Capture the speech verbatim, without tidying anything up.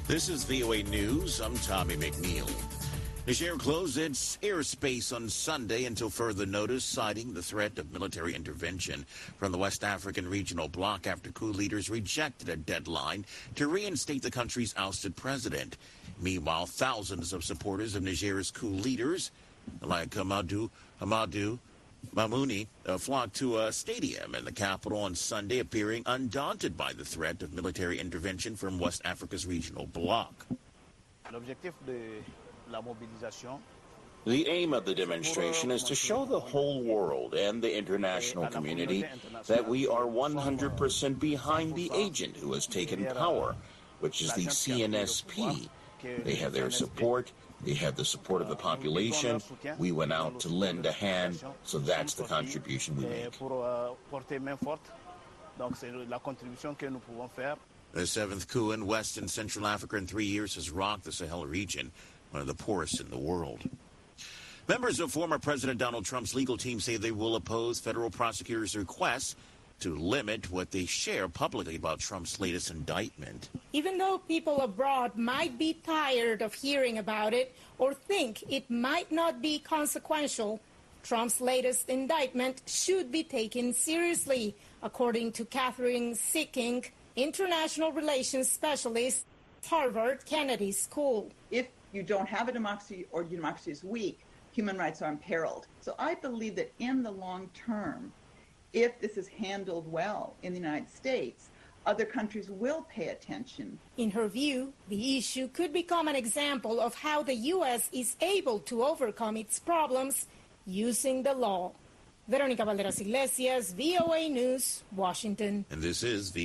This is V O A News. I'm Tommy McNeil. Niger closed its airspace on Sunday until further notice, citing the threat of military intervention from the West African regional bloc after coup leaders rejected a deadline to reinstate the country's ousted president. Meanwhile, thousands of supporters of Niger's coup leaders, like Amadou, Amadou Mamouni, uh, flocked to a stadium in the capital on Sunday, appearing undaunted by the threat of military intervention from West Africa's regional bloc. The aim of the demonstration is to show the whole world and the international community that we are one hundred percent behind the agent who has taken power, which is the C N S P. They have their support. They have the support of the population. We went out to lend a hand, so that's the contribution we make. The seventh coup in West and Central Africa in three years has rocked the Sahel region, one of the poorest in the world. Members of former President Donald Trump's legal team say they will oppose federal prosecutors' requests to limit what they share publicly about Trump's latest indictment. Even though people abroad might be tired of hearing about it or think it might not be consequential, Trump's latest indictment should be taken seriously, according to Catherine Sicking, international relations specialist, Harvard Kennedy School. If you don't have a democracy or your democracy is weak, human rights are imperiled. So I believe that in the long term, if this is handled well in the United States, other countries will pay attention. In her view, the issue could become an example of how the U S is able to overcome its problems using the law. Veronica Valderas Iglesias, V O A News, Washington. And this is the